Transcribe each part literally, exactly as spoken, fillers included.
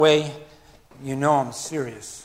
Way, you know I'm serious.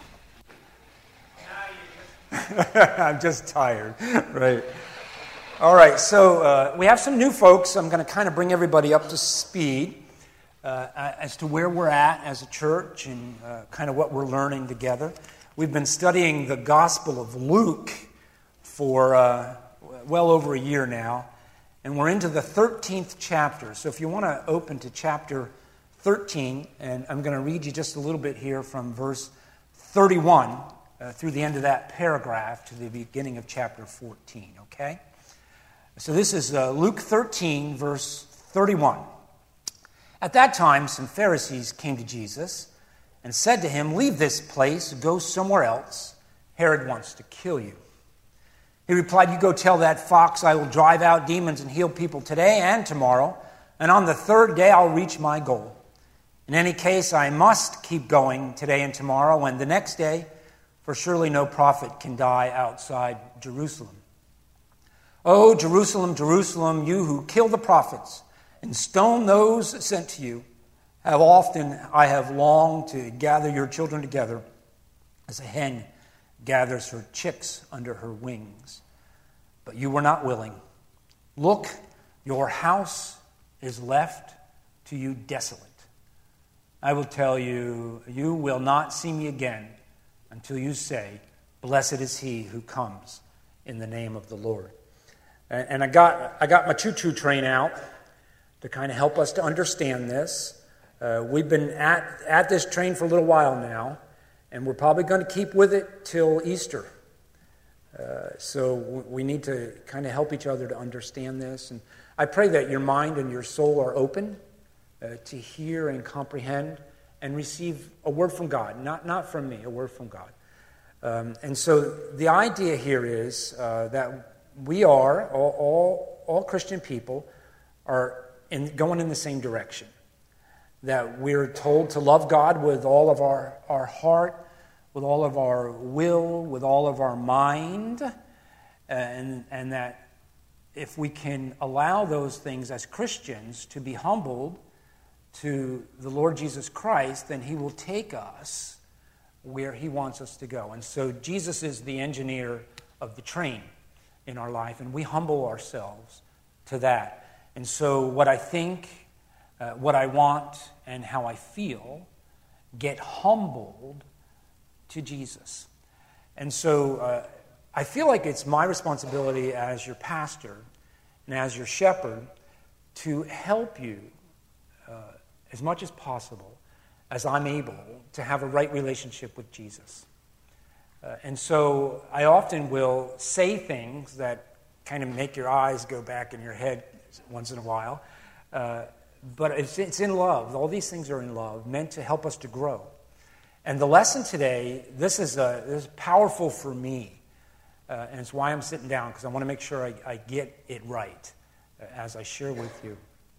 I'm just tired, right? All right, so uh, we have some new folks. I'm going to kind of bring everybody up to speed uh, as to where we're at as a church and uh, kind of what we're learning together. We've been studying the Gospel of Luke for uh, well over a year now, and we're into the thirteenth chapter. So if you want to open to chapter thirteen, and I'm going to read you just a little bit here from verse thirty-one uh, through the end of that paragraph to the beginning of chapter fourteen, okay? So this is uh, Luke thirteen, verse thirty-one. At that time, some Pharisees came to Jesus and said to him, "Leave this place, go somewhere else. Herod wants to kill you." He replied, "You go tell that fox I will drive out demons and heal people today and tomorrow, and on the third day I'll reach my goal. In any case, I must keep going today and tomorrow and the next day, for surely no prophet can die outside Jerusalem. Oh, Jerusalem, Jerusalem, you who kill the prophets and stone those sent to you, how often I have longed to gather your children together as a hen gathers her chicks under her wings. But you were not willing. Look, your house is left to you desolate. I will tell you, you will not see me again until you say, 'Blessed is he who comes in the name of the Lord.'" And I got I got my choo-choo train out to kind of help us to understand this. Uh, we've been at, at this train for a little while now, and we're probably going to keep with it till Easter. Uh, so we need to kind of help each other to understand this. And I pray that your mind and your soul are open Uh, to hear and comprehend and receive a word from God, not not from me, a word from God. Um, and so the idea here is uh, that we are, all, all, all Christian people, are in, going in the same direction. That we're told to love God with all of our, our heart, with all of our will, with all of our mind, and, and that if we can allow those things as Christians to be humbled to the Lord Jesus Christ, then he will take us where he wants us to go. And so Jesus is the engineer of the train in our life, and we humble ourselves to that. And so what I think, uh, what I want, and how I feel get humbled to Jesus. And so uh, I feel like it's my responsibility as your pastor and as your shepherd to help you uh, as much as possible, as I'm able, to have a right relationship with Jesus. Uh, and so I often will say things that kind of make your eyes go back in your head once in a while. Uh, but it's, it's in love. All these things are in love, meant to help us to grow. And the lesson today, this is, a, this is powerful for me. Uh, and it's why I'm sitting down, because I want to make sure I, I get it right uh, as I share with you.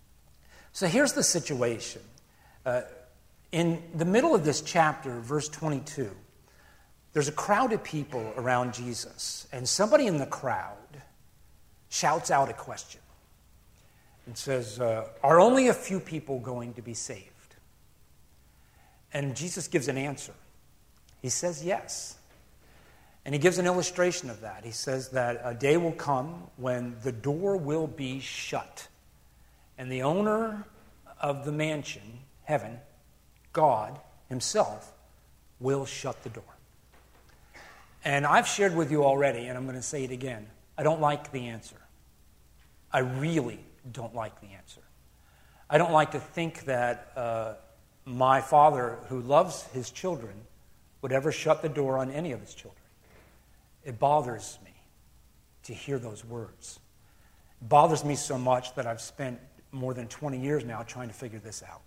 So here's the situation. Uh, in the middle of this chapter, verse twenty-two, there's a crowd of people around Jesus, and somebody in the crowd shouts out a question and says, uh, "Are only a few people going to be saved?" And Jesus gives an answer. He says yes. And he gives an illustration of that. He says that a day will come when the door will be shut. And the owner of the mansion, heaven, God himself, will shut the door. And I've shared with you already, and I'm going to say it again, I don't like the answer. I really don't like the answer. I don't like to think that uh, my Father, who loves his children, would ever shut the door on any of his children. It bothers me to hear those words. It bothers me so much that I've spent more than twenty years now trying to figure this out.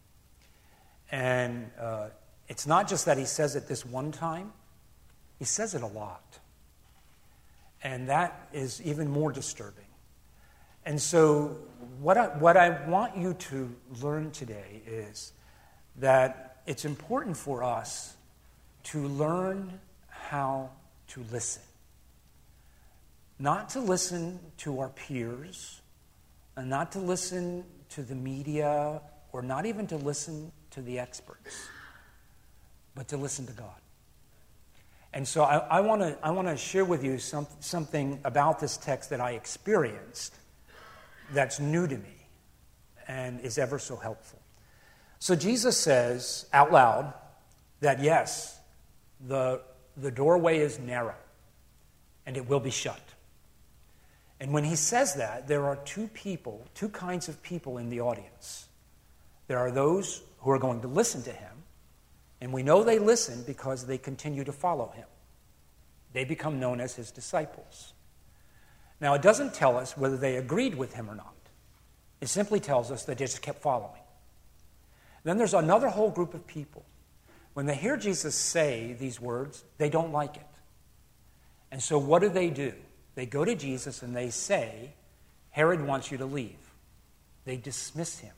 And uh, it's not just that he says it this one time. He says it a lot. And that is even more disturbing. And so what I, what I want you to learn today is that it's important for us to learn how to listen. Not to listen to our peers, and not to listen to the media, or not even to listen to the experts, but to listen to God. And so I want to I want to share with you some, something about this text that I experienced that's new to me and is ever so helpful. So Jesus says out loud that yes, the, the doorway is narrow and it will be shut. And when he says that, there are two people, two kinds of people in the audience. There are those who are going to listen to him, and we know they listen because they continue to follow him. They become known as his disciples. Now, it doesn't tell us whether they agreed with him or not. It simply tells us they just kept following. Then there's another whole group of people. When they hear Jesus say these words, they don't like it. And so what do they do? They go to Jesus and they say, Herod wants you to leave. They dismiss him.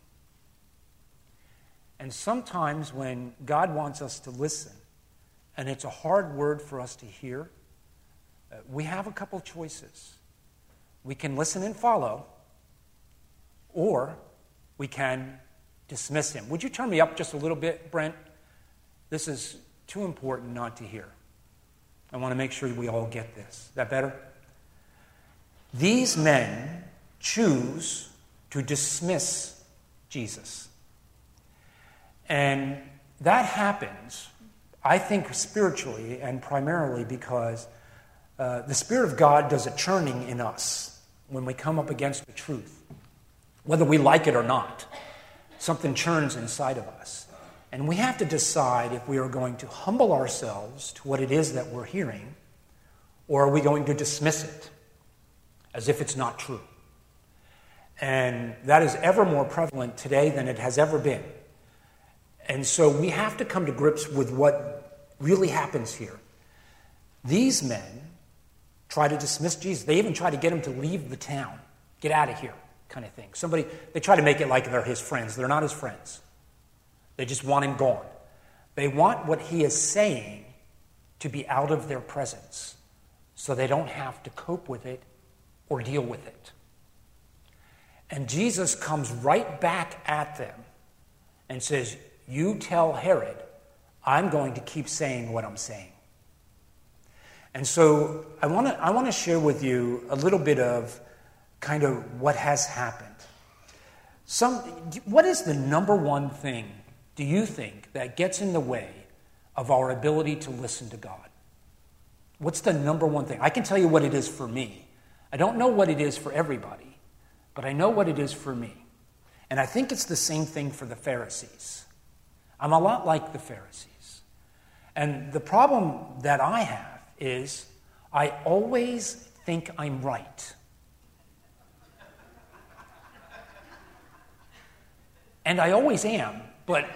And sometimes when God wants us to listen, and it's a hard word for us to hear, uh, we have a couple choices. We can listen and follow, or we can dismiss him. Would you turn me up just a little bit, Brent? This is too important not to hear. I want to make sure we all get this. Is that better? These men choose to dismiss Jesus. And that happens, I think, spiritually and primarily because uh, the Spirit of God does a churning in us when we come up against the truth. Whether we like it or not, something churns inside of us. And we have to decide if we are going to humble ourselves to what it is that we're hearing, or are we going to dismiss it as if it's not true. And that is ever more prevalent today than it has ever been. And so we have to come to grips with what really happens here. These men try to dismiss Jesus. They even try to get him to leave the town. Get out of here, kind of thing. Somebody, they try to make it like they're his friends. They're not his friends. They just want him gone. They want what he is saying to be out of their presence so they don't have to cope with it or deal with it. And Jesus comes right back at them and says, you tell Herod, I'm going to keep saying what I'm saying. And so I want to I want to share with you a little bit of kind of what has happened. Some, what is the number one thing, do you think, that gets in the way of our ability to listen to God? What's the number one thing? I can tell you what it is for me. I don't know what it is for everybody, but I know what it is for me. And I think it's the same thing for the Pharisees. I'm a lot like the Pharisees. And the problem that I have is I always think I'm right. And I always am, but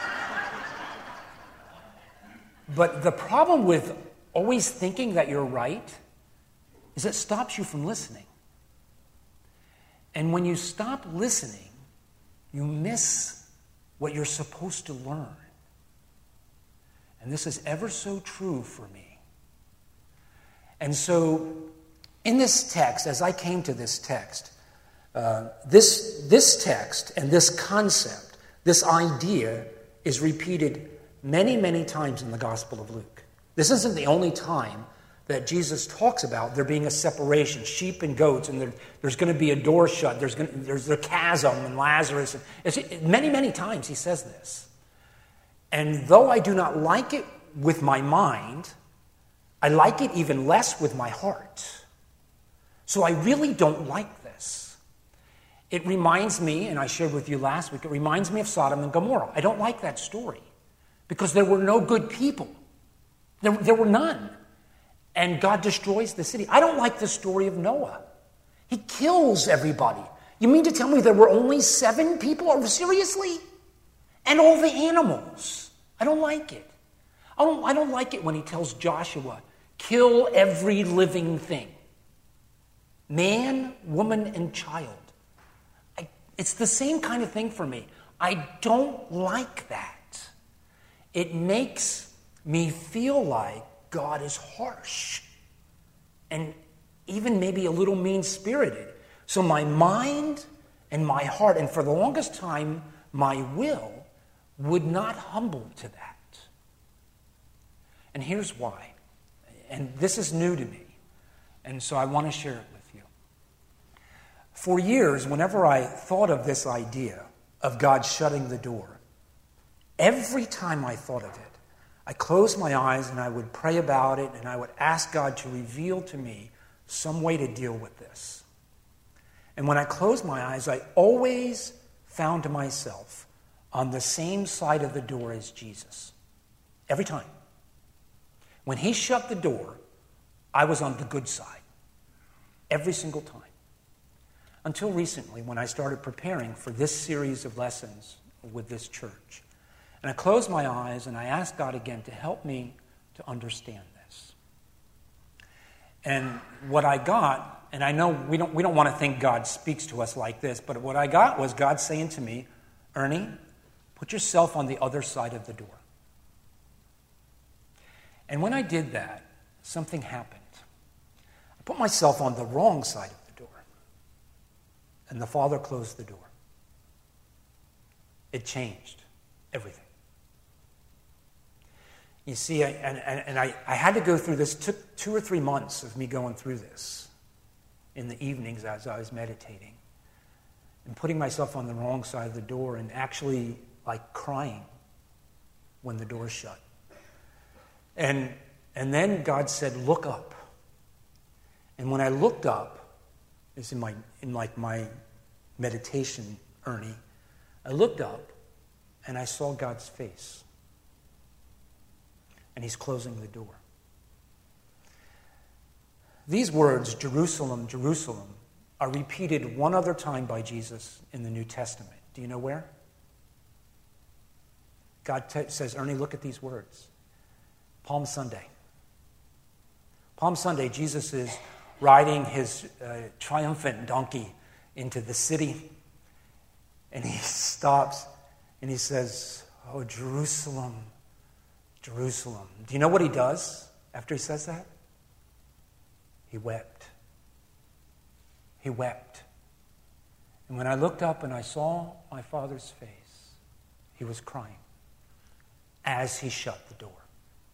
but the problem with always thinking that you're right is it stops you from listening. And when you stop listening, you miss what you're supposed to learn. And this is ever so true for me. And so, in this text, as I came to this text, uh, this, this text and this concept, this idea, is repeated many, many times in the Gospel of Luke. This isn't the only time that Jesus talks about there being a separation, sheep and goats, and there, there's going to be a door shut, there's, going to, there's the chasm and Lazarus. It's, many, many times he says this. And though I do not like it with my mind, I like it even less with my heart. So I really don't like this. It reminds me, and I shared with you last week, it reminds me of Sodom and Gomorrah. I don't like that story because there were no good people. There, there were none. And God destroys the city. I don't like the story of Noah. He kills everybody. You mean to tell me there were only seven people? Oh, seriously? And all the animals. I don't like it. I don't, I don't like it when he tells Joshua, kill every living thing. Man, woman, and child. I, it's the same kind of thing for me. I don't like that. It makes me feel like God is harsh and even maybe a little mean-spirited. So my mind and my heart, and for the longest time, my will, would not humble to that. And here's why. And this is new to me. And so I want to share it with you. For years, whenever I thought of this idea of God shutting the door, every time I thought of it, I closed my eyes and I would pray about it and I would ask God to reveal to me some way to deal with this. And when I closed my eyes, I always found myself on the same side of the door as Jesus. Every time. When he shut the door, I was on the good side. Every single time. Until recently, when I started preparing for this series of lessons with this church. And I closed my eyes and I asked God again to help me to understand this. And what I got, and I know we don't, we don't want to think God speaks to us like this, but what I got was God saying to me, Ernie, put yourself on the other side of the door. And when I did that, something happened. I put myself on the wrong side of the door. And the Father closed the door. It changed everything. You see, I, and, and I, I had to go through this. It took two or three months of me going through this in the evenings as I was meditating and putting myself on the wrong side of the door and actually like crying when the door shut. And, and then God said, look up. And when I looked up, it's in my in like my meditation, Ernie, I looked up and I saw God's face. And he's closing the door. These words, Jerusalem, Jerusalem, are repeated one other time by Jesus in the New Testament. Do you know where? God t- says, Ernie, look at these words. Palm Sunday. Palm Sunday, Jesus is riding his uh, triumphant donkey into the city. And he stops and he says, oh, Jerusalem, Jerusalem. Do you know what he does after he says that? He wept. He wept. And when I looked up and I saw my Father's face, he was crying as he shut the door.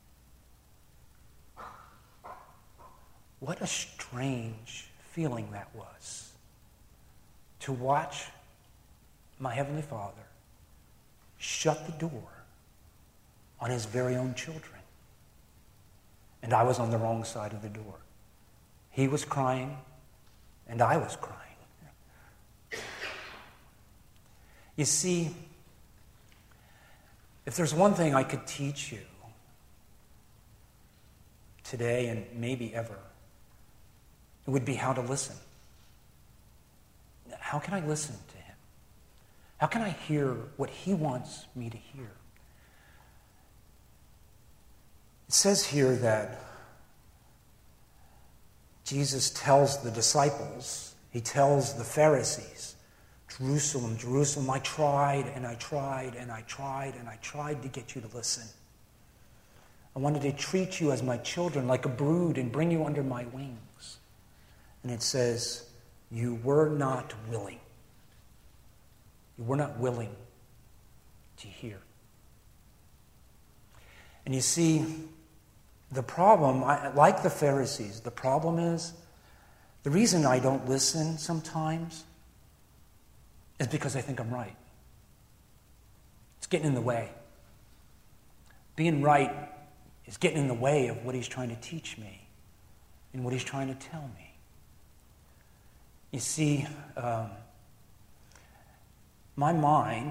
What a strange feeling that was. To watch my Heavenly Father shut the door on his very own children. And I was on the wrong side of the door. He was crying, and I was crying. You see, if there's one thing I could teach you today and maybe ever, it would be how to listen. How can I listen to him? How can I hear what he wants me to hear? It says here that Jesus tells the disciples, he tells the Pharisees, Jerusalem, Jerusalem, I tried and I tried and I tried and I tried to get you to listen. I wanted to treat you as my children, like a brood, and bring you under my wings. And it says, you were not willing. You were not willing to hear. And you see, the problem, I, like the Pharisees, the problem is, the reason I don't listen sometimes is because I think I'm right. It's getting in the way. Being right is getting in the way of what he's trying to teach me and what he's trying to tell me. You see, um, my mind,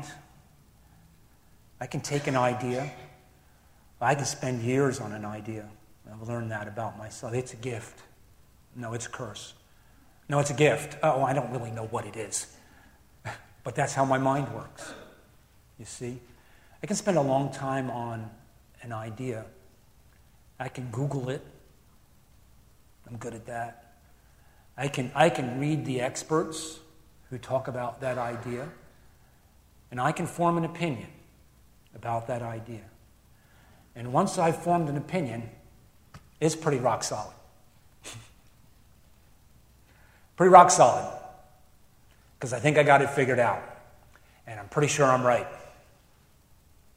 I can take an idea. I can spend years on an idea. I've learned that about myself. It's a gift. No, it's a curse. No, it's a gift. Oh, I don't really know what it is. But that's how my mind works. You see? I can spend a long time on an idea. I can Google it. I'm good at that. I can, I can read the experts who talk about that idea, and I can form an opinion about that idea. And once I've formed an opinion, it's pretty rock solid. Pretty rock solid. Because I think I got it figured out. And I'm pretty sure I'm right.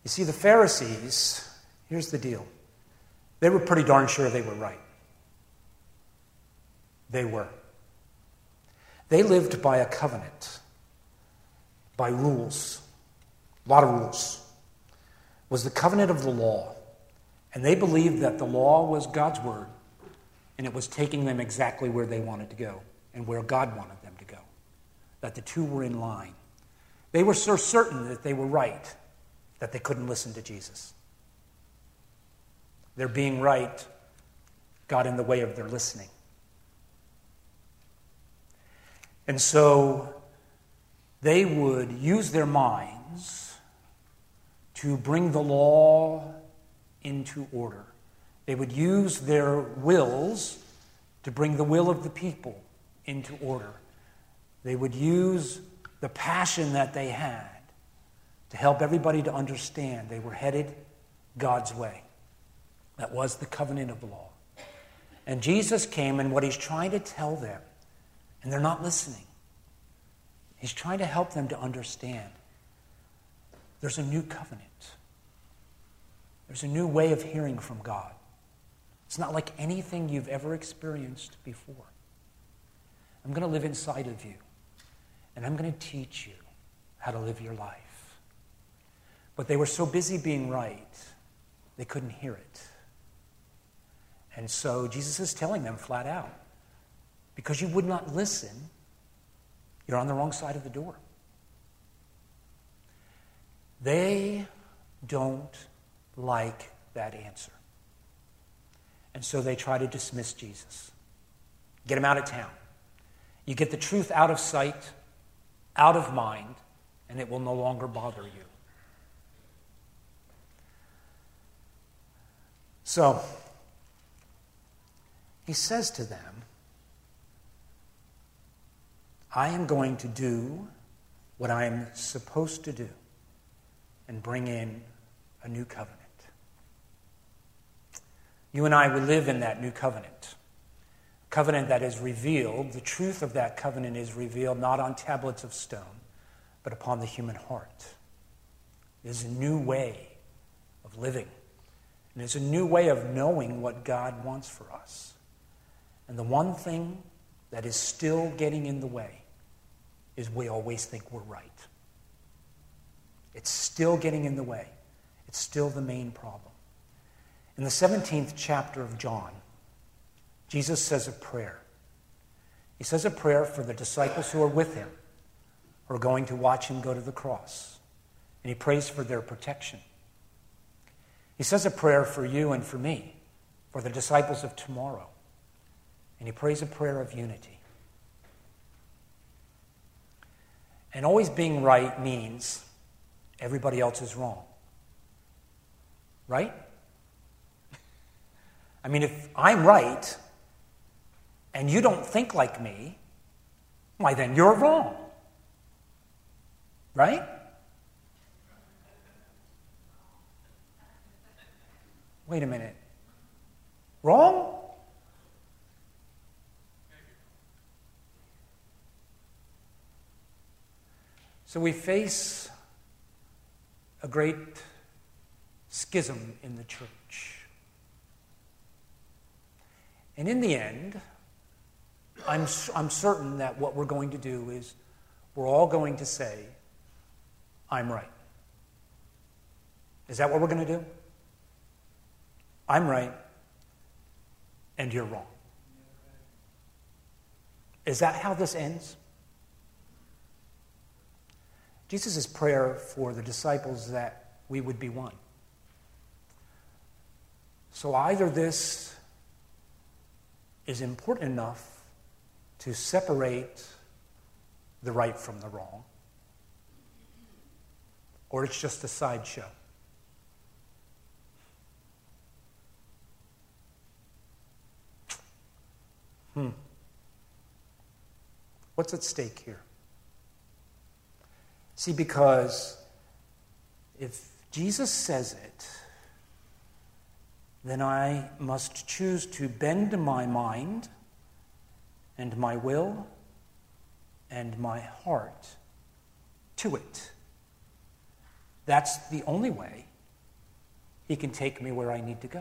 You see, the Pharisees, here's the deal. They were pretty darn sure they were right. They were. They lived by a covenant, by rules, a lot of rules. It was the covenant of the law. And they believed that the law was God's word, and it was taking them exactly where they wanted to go and where God wanted them to go, that the two were in line. They were so certain that they were right that they couldn't listen to Jesus. Their being right got in the way of their listening. And so they would use their minds to bring the law into order. They would use their wills to bring the will of the people into order. They would use the passion that they had to help everybody to understand they were headed God's way. That was the covenant of the law. And Jesus came, and what he's trying to tell them, and they're not listening, he's trying to help them to understand there's a new covenant. There's a new way of hearing from God. It's not like anything you've ever experienced before. I'm going to live inside of you, and I'm going to teach you how to live your life. But they were so busy being right, they couldn't hear it. And so Jesus is telling them flat out, because you would not listen, you're on the wrong side of the door. They don't like that answer. And so they try to dismiss Jesus. Get him out of town. You get the truth out of sight, out of mind, and it will no longer bother you. So, he says to them, I am going to do what I am supposed to do and bring in a new covenant. You and I, we live in that new covenant. A covenant that is revealed, the truth of that covenant is revealed not on tablets of stone, but upon the human heart. It is a new way of living. And it's a new way of knowing what God wants for us. And the one thing that is still getting in the way is we always think we're right. It's still getting in the way. It's still the main problem. In the seventeenth chapter of John, Jesus says a prayer. He says a prayer for the disciples who are with him, who are going to watch him go to the cross. And he prays for their protection. He says a prayer for you and for me, for the disciples of tomorrow. And he prays a prayer of unity. And always being right means everybody else is wrong. Right? I mean, if I'm right and you don't think like me, why then you're wrong. Right? Wait a minute. Wrong? So we face a great schism in the church. And in the end, I'm, I'm certain that what we're going to do is we're all going to say, I'm right. Is that what we're going to do? I'm right, and you're wrong. Is that how this ends? Jesus' prayer for the disciples that we would be one. So either this is important enough to separate the right from the wrong, or it's just a sideshow. Hmm. What's at stake here? See, because if Jesus says it, then I must choose to bend my mind and my will and my heart to it. That's the only way He can take me where I need to go.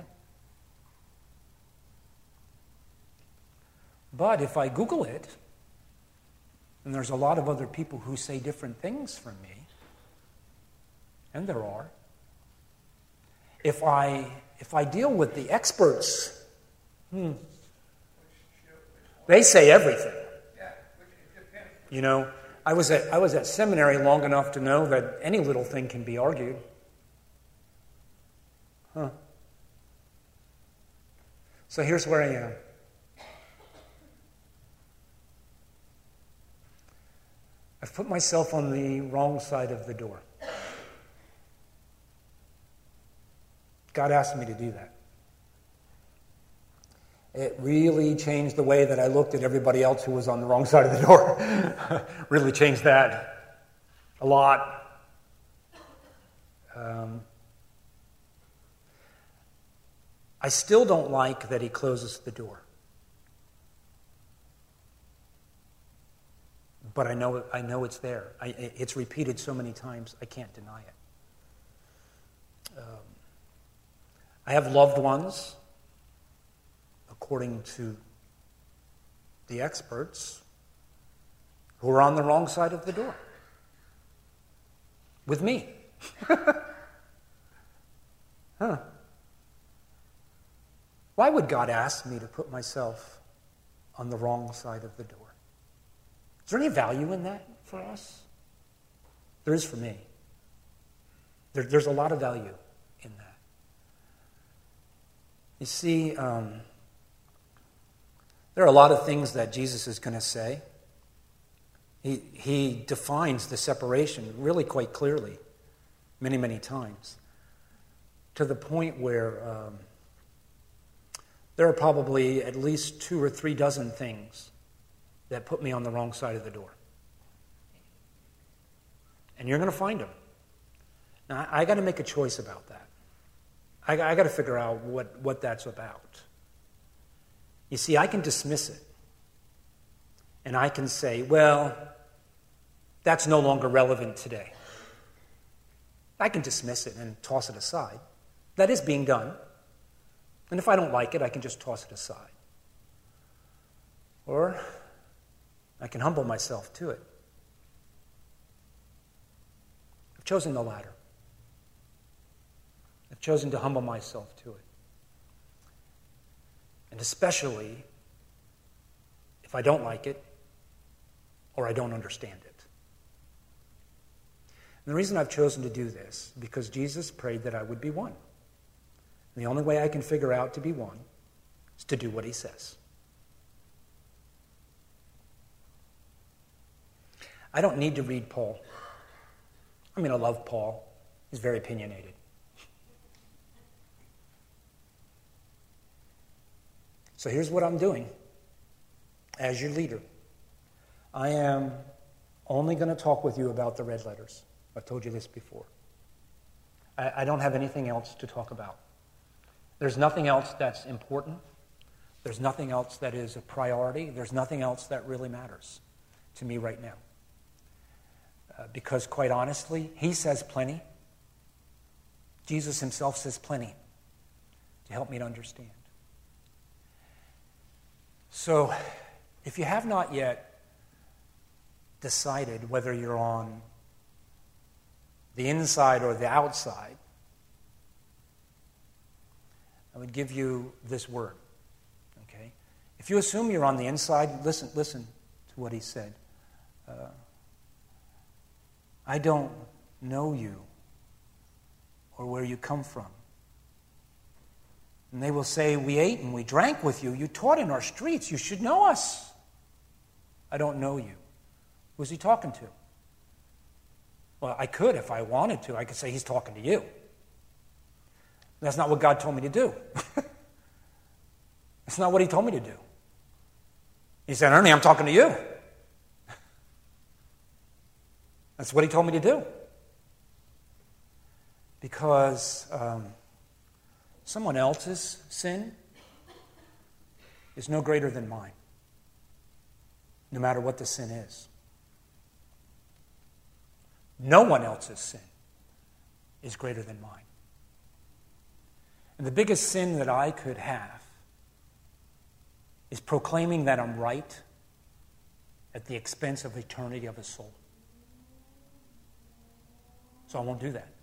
But if I Google it, and there's a lot of other people who say different things from me, and there are, if I if I deal with the experts, hmm, they say everything. You know, I was at I was at seminary long enough to know that any little thing can be argued. Huh. So here's where I am. I've put myself on the wrong side of the door. God asked me to do that. It really changed the way that I looked at everybody else who was on the wrong side of the door. Really changed that a lot. Um, I still don't like that he closes the door. But I know I know it's there. I, it's repeated so many times, I can't deny it. Um, I have loved ones, according to the experts, who are on the wrong side of the door. With me. Huh. Why would God ask me to put myself on the wrong side of the door? Is there any value in that for us? There is for me. There, there's a lot of value in that. You see, um, there are a lot of things that Jesus is going to say. He, he defines the separation really quite clearly, many, many times, to the point where um, there are probably at least two or three dozen things that put me on the wrong side of the door. And you're going to find them. Now, I, I got to make a choice about that. I, I got to figure out what, what that's about. You see, I can dismiss it. And I can say, well, that's no longer relevant today. I can dismiss it and toss it aside. That is being done. And if I don't like it, I can just toss it aside. Or I can humble myself to it. I've chosen the latter. I've chosen to humble myself to it. And especially if I don't like it or I don't understand it. And the reason I've chosen to do this is because Jesus prayed that I would be one. And the only way I can figure out to be one is to do what he says. I don't need to read Paul. I mean, I love Paul. He's very opinionated. So here's what I'm doing as your leader. I am only going to talk with you about the red letters. I've told you this before. I, I don't have anything else to talk about. There's nothing else that's important. There's nothing else that is a priority. There's nothing else that really matters to me right now. Uh, because quite honestly, he says plenty. Jesus himself says plenty to help me to understand. So, if you have not yet decided whether you're on the inside or the outside, I would give you this word. Okay? If you assume you're on the inside, listen, listen to what he said. Uh, I don't know you or where you come from. And they will say, we ate and we drank with you. You taught in our streets. You should know us. I don't know you. Who's he talking to? Well, I could if I wanted to. I could say he's talking to you. That's not what God told me to do. That's not what he told me to do. He said, Ernie, I'm talking to you. That's what he told me to do. Because um, someone else's sin is no greater than mine, no matter what the sin is. No one else's sin is greater than mine. The biggest sin that I could have is proclaiming that I'm right at the expense of eternity of a soul. So I won't do that.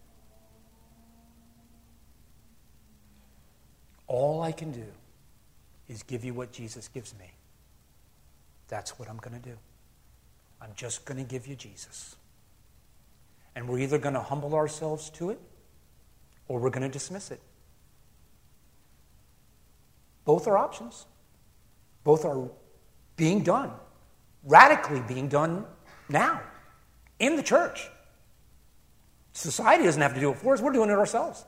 All I can do is give you what Jesus gives me. That's what I'm going to do. I'm just going to give you Jesus. And we're either going to humble ourselves to it or we're going to dismiss it. Both are options. Both are being done, radically being done now in the church. Society doesn't have to do it for us. We're doing it ourselves.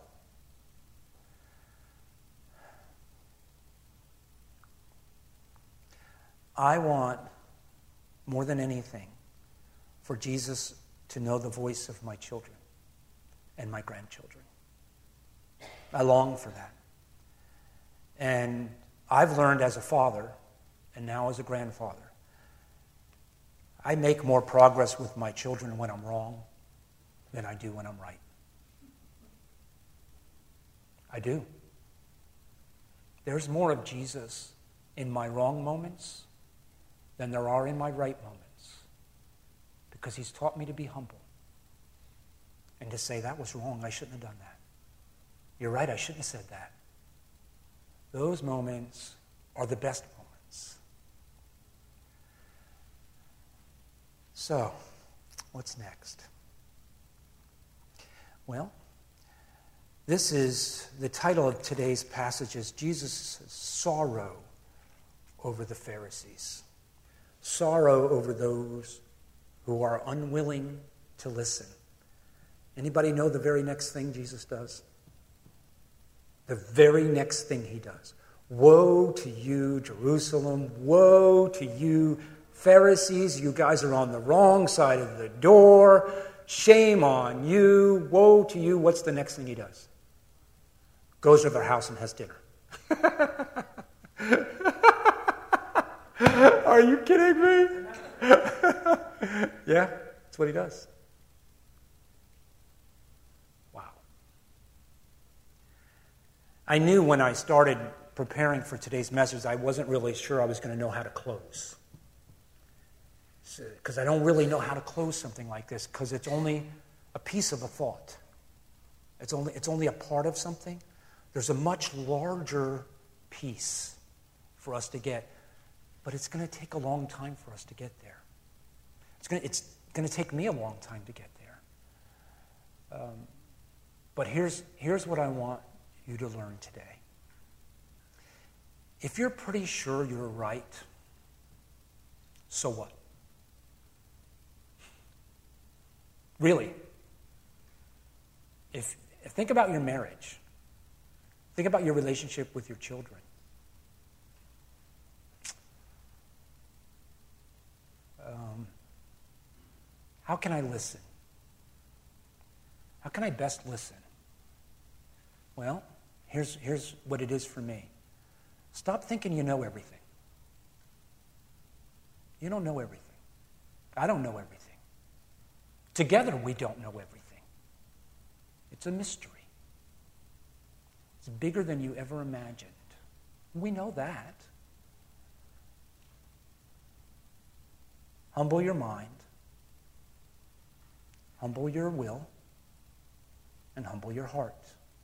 I want, more than anything, for Jesus to know the voice of my children and my grandchildren. I long for that. And I've learned as a father, and now as a grandfather, I make more progress with my children when I'm wrong than I do when I'm right. I do. There's more of Jesus in my wrong moments than there are in my right moments, because he's taught me to be humble and to say, that was wrong, I shouldn't have done that. You're right, I shouldn't have said that. Those moments are the best moments. So, what's next? Well, this is, the title of today's passage is Jesus' sorrow over the Pharisees. Sorrow over those who are unwilling to listen. Anybody know the very next thing Jesus does? The very next thing he does. Woe to you, Jerusalem. Woe to you, Pharisees. You guys are on the wrong side of the door. Shame on you. Woe to you. What's the next thing he does? Goes to their house and has dinner. Are you kidding me? Yeah, that's what he does. Wow. I knew when I started preparing for today's message, I wasn't really sure I was going to know how to close. Because I don't really know how to close something like this, because it's only a piece of a thought. It's only, it's only a part of something. There's a much larger piece for us to get. But it's going to take a long time for us to get there. It's going to, it's going to take me a long time to get there. Um, but here's, here's what I want you to learn today. If you're pretty sure you're right, so what? Really. If, if think about your marriage. Think about your relationship with your children. Um, how can I listen? How can I best listen? Well, here's, here's what it is for me. Stop thinking you know everything. You don't know everything. I don't know everything. Together we don't know everything. It's a mystery. It's bigger than you ever imagined. We know that. Humble your mind, humble your will, and humble your heart.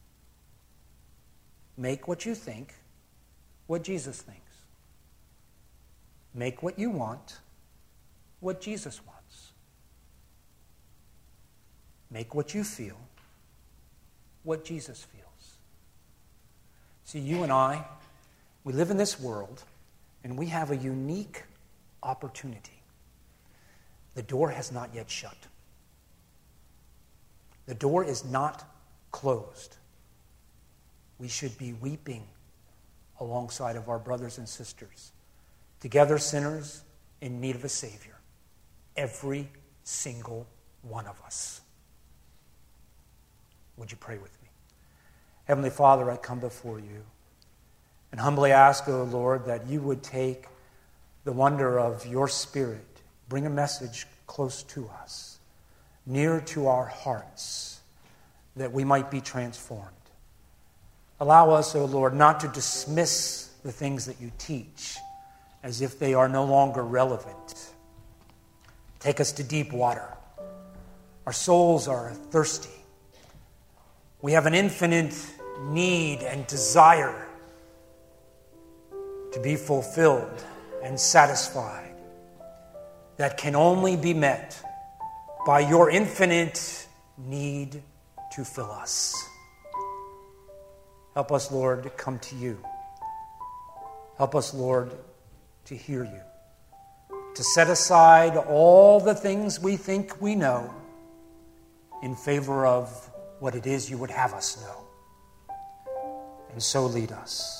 Make what you think what Jesus thinks. Make what you want what Jesus wants. Make what you feel what Jesus feels. See, you and I, we live in this world, and we have a unique opportunity. The door has not yet shut. The door is not closed. We should be weeping alongside of our brothers and sisters, together sinners in need of a Savior. Every single one of us. Would you pray with me? Heavenly Father, I come before you and humbly ask, O Lord, that you would take the wonder of your Spirit, bring a message close to us, near to our hearts, that we might be transformed. Allow us, O Lord, not to dismiss the things that you teach as if they are no longer relevant. Take us to deep water. Our souls are thirsty. We have an infinite need and desire to be fulfilled and satisfied that can only be met by your infinite need to fill us. Help us, Lord, to come to you. Help us, Lord, to hear you, to set aside all the things we think we know in favor of what it is you would have us know. And so lead us.